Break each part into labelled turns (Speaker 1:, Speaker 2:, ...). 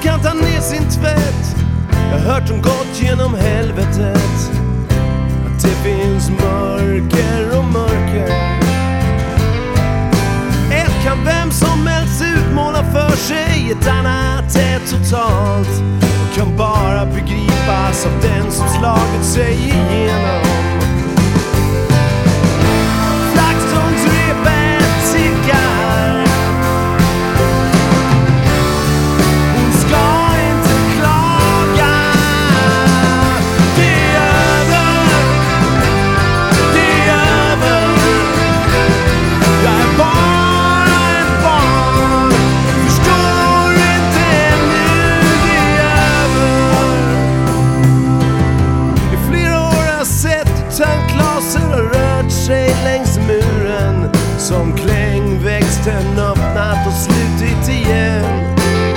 Speaker 1: kan ta ner sin tvätt. Jag har hört hon gått genom helvetet, att det finns mörker och mörker. Ett kan vem som helst utmåla för sig, ett annat är totalt och kan bara begripas av den som slagit sig igenom. Flaxtonsrepet tickar. Hon ska inte klaga. Det är över. Det är över. Jag är bara ett barn. Förstår inte ännu. Det är över. I flera år har jag sett hur tandklaser har rört sig längs muren, som klängväxten öppnat och slutit igen.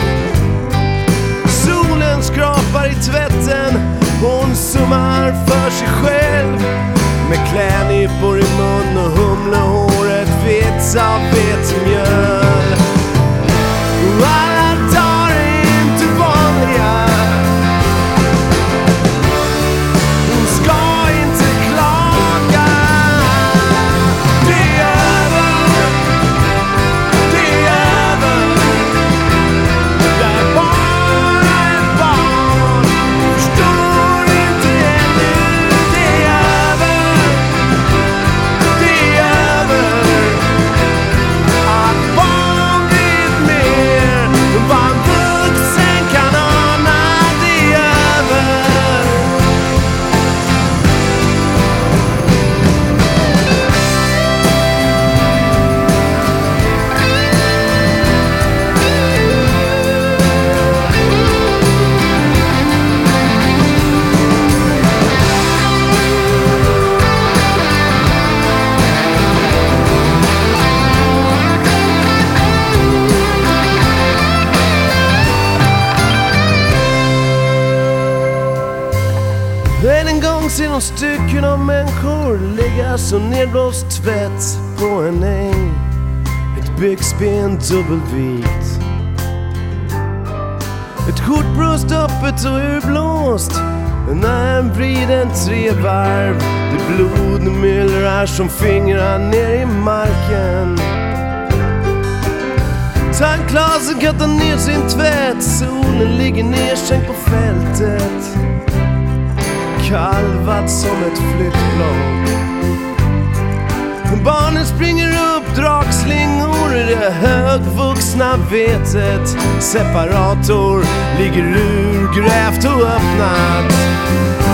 Speaker 1: Solen skrapar i tvätten, hon summar för sig själv, med klädnypor i mun och humlehåret vets av vetemjöl. Och alla dagar är inte vanliga. Hon ska inte klaga. Det är över. Det är över. Jag är bara ett barn. Förstår inte ännu. Det är över. Det är över. Att barn vet mer än vad en vuxen kan ana. Det är över. Än en gång ser de stycken av människor ligga som nedblåst tvätt på en äng. Ett byxben dubbelvikt, ett skjortbröst öppet och urblåst. När en vrider 3 varv, det blod myllrar som fingrar ner i marken. Tandklasen kan ta ner sin tvätt, solen ligger nedsänkt på fältet, kalvat som ett flyttblad. Barnen springer upp dragslingor i det högvuxna vetet. Separator ligger urgrävt och öppnat.